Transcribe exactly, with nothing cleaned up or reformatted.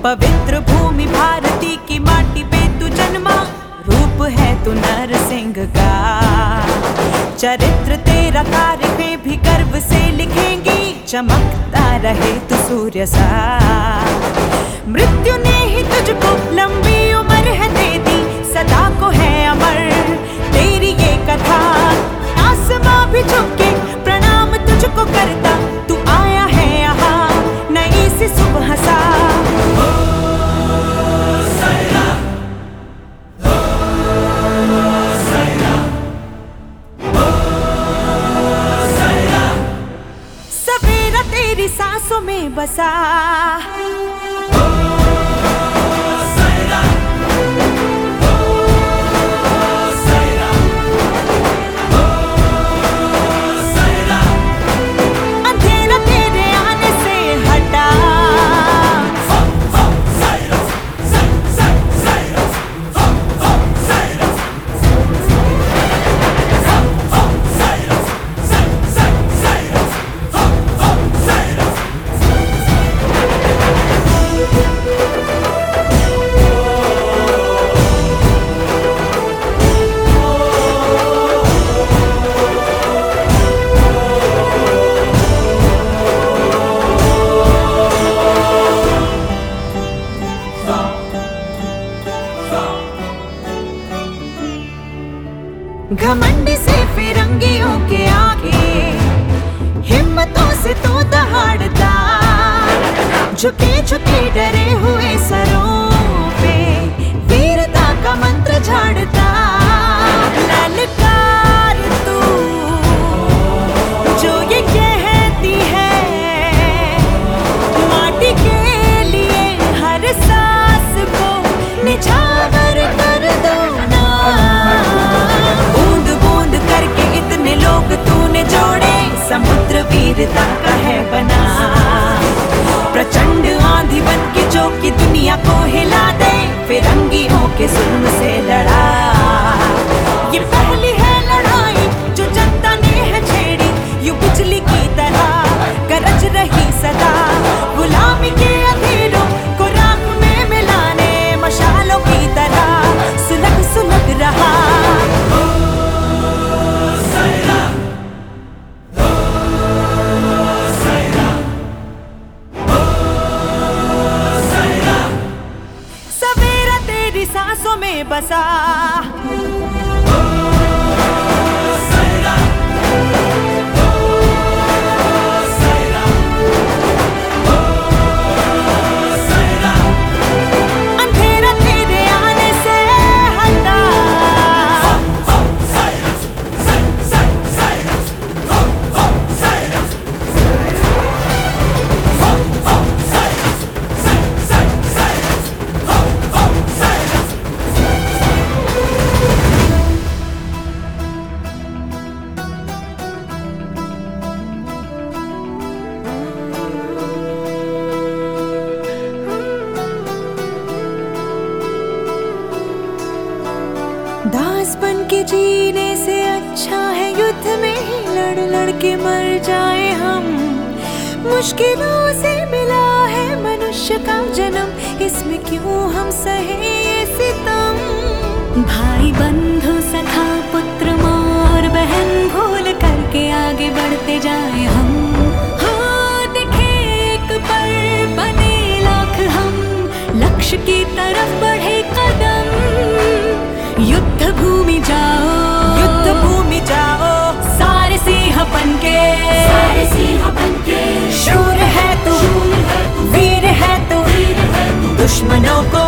पवित्र भूमि भारती की माटी पे तू जन्मा, रूप है तू नरसिंह का। चरित्र तेरा तारीखें भी गर्व से लिखेंगी, चमकता रहे तू सूर्य सा। मृत्यु ने ही तुझको लंबी उम्र है दे दी, सदा को है अमर तेरी ये कथा। आसमां भी झुके प्रणाम तुझको करता, तू आया है यहाँ नई सी सुबह सा। सवेरा तेरी सांसों में बसा, घमंड से फिरंगियों के आगे हिम्मतों से तू दहाड़ता, झुके झुके डरे हुए सरों पे वीरता का मंत्र झाड़ता। ललकार तू जो ये कहती है, माटी के लिए हर सांस को निछावर कर दो ना। लोग तूने जोड़े, समुद्र वीरता का है बना। प्रचंड आंधी बन के जो कि दुनिया को हिला दे, फिरंगियों के जुल्म से लड़ा। ये पहली है लड़ाई जो जनता ने है छेड़ी, यूं बिजली की तरह गरज रही सदा। गुलामी के अंधेरों को राख में मिलाने, मशालों की तरह सुलग सुलग रहा। सांसों में बसा, अंधेरा तेरे आने से हटा। दास बन के जीने से अच्छा है युद्ध में ही लड़ लड़ के मर जाए हम। मुश्किलों से मिला है मनुष्य का जन्म, इसमें क्यों हम सहे ये सितम। भाई बंधु सखा पुत्र और बहन भूल करके आगे बढ़ते जाए हम। हो दिखे एक पल बने लाख हम, लक्ष्य की तरफ बढ़े कदम। युद्ध भूमि जाओ, युद्ध भूमि जाओ, सारे सिंह बनके, सारे सिंह बनके। शूर है तू, वीर है तू, दुश्मनों को